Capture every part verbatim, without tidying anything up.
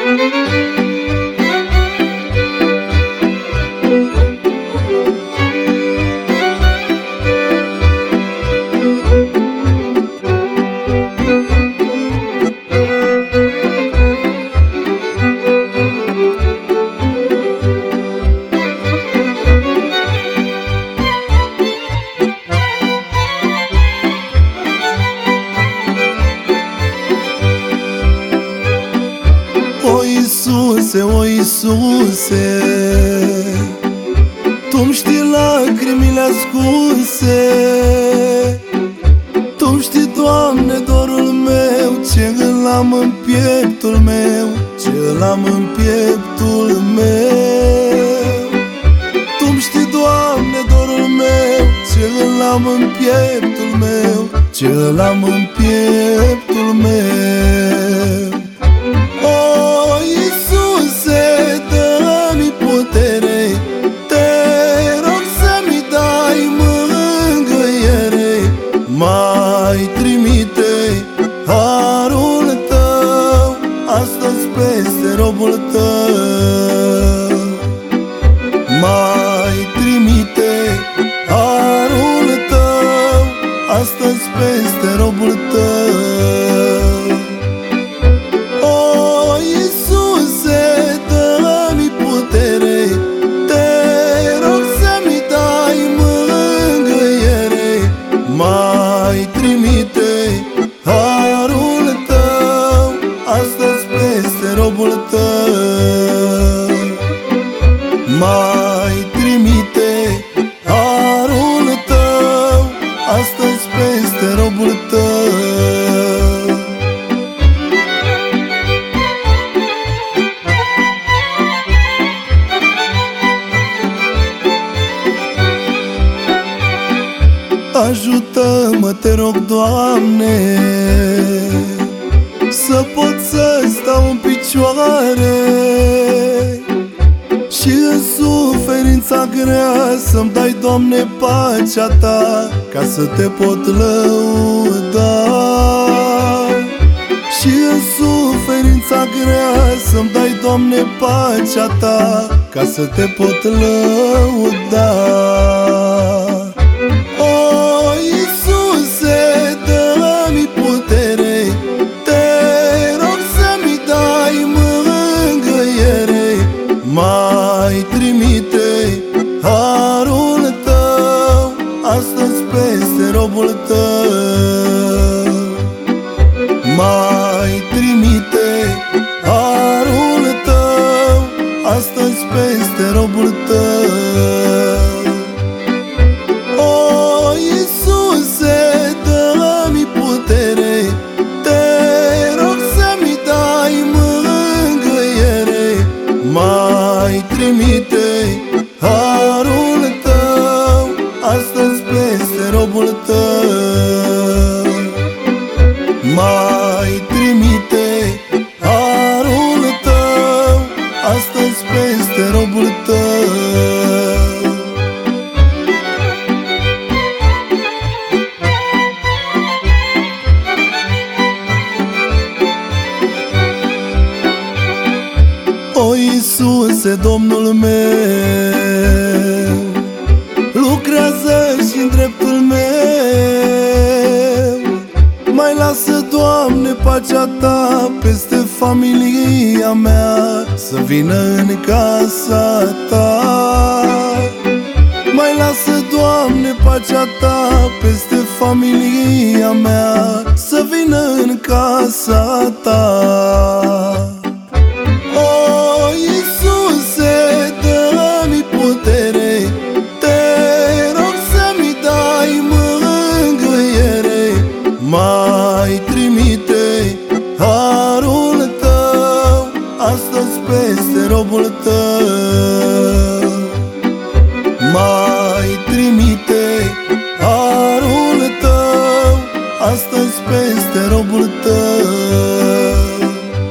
O Iisuse, o Iisuse, Tu-mi știi lacrimile ascunse, Tu știi, Doamne, dorul meu, ce îl am în pieptul meu, ce îl am în pieptul meu. Tu-mi știi, Doamne, dorul meu, ce îl am în pieptul meu, ce îl am în pieptul meu. Mai trimite harul Tău astăzi peste robul Tău. Mai trimite harul Tău astăzi peste robul Tău. O Iisuse, dă-mi putere, Te rog să-mi dai mângâiere. Mai trimite harul Tău astăzi peste robul Tău. Mai trimite harul Tău astăzi peste robul Tău. Ajută-mă, Te rog, Doamne, să pot să stau în picioare și în suferința grea să-mi dai, Doamne, pacea Ta, ca să Te pot lăuda. Și în suferința grea să-mi dai, Doamne, pacea Ta, ca să Te pot lăuda. Mai trimite harul Tău astăzi peste robul Tău. Mai trimite harul Tău astăzi peste robul Tău. O Iisuse, dă-mi putere, Te rog să-mi dai mângâiere. Mai trimite harul Tău astăzi peste robul Tău. Mai trimite harul Tău astăzi peste robul Tău. O Iisuse, Domnul meu, lucrează și-n dreptul meu. Mai lasă, Doamne, pacea Ta peste familia mea, să vină în casa Ta. Mai lasă, Doamne, pacea Ta peste familia mea, să vină în casa Ta. Mai trimite harul Tău astăzi peste robul Tău. Mai trimite harul Tău astăzi peste robul Tău.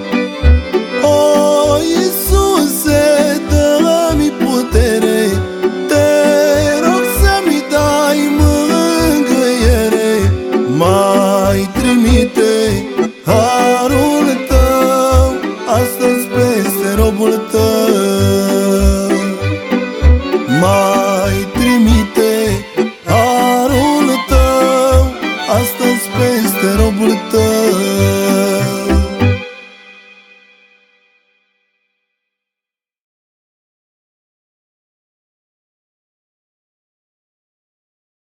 O Iisuse, dă-mi putere, Te rog să-mi dai mângâiere. Mai trimite harul Tău astăzi pe mai trimite harul Tău astăzi peste robul Tău.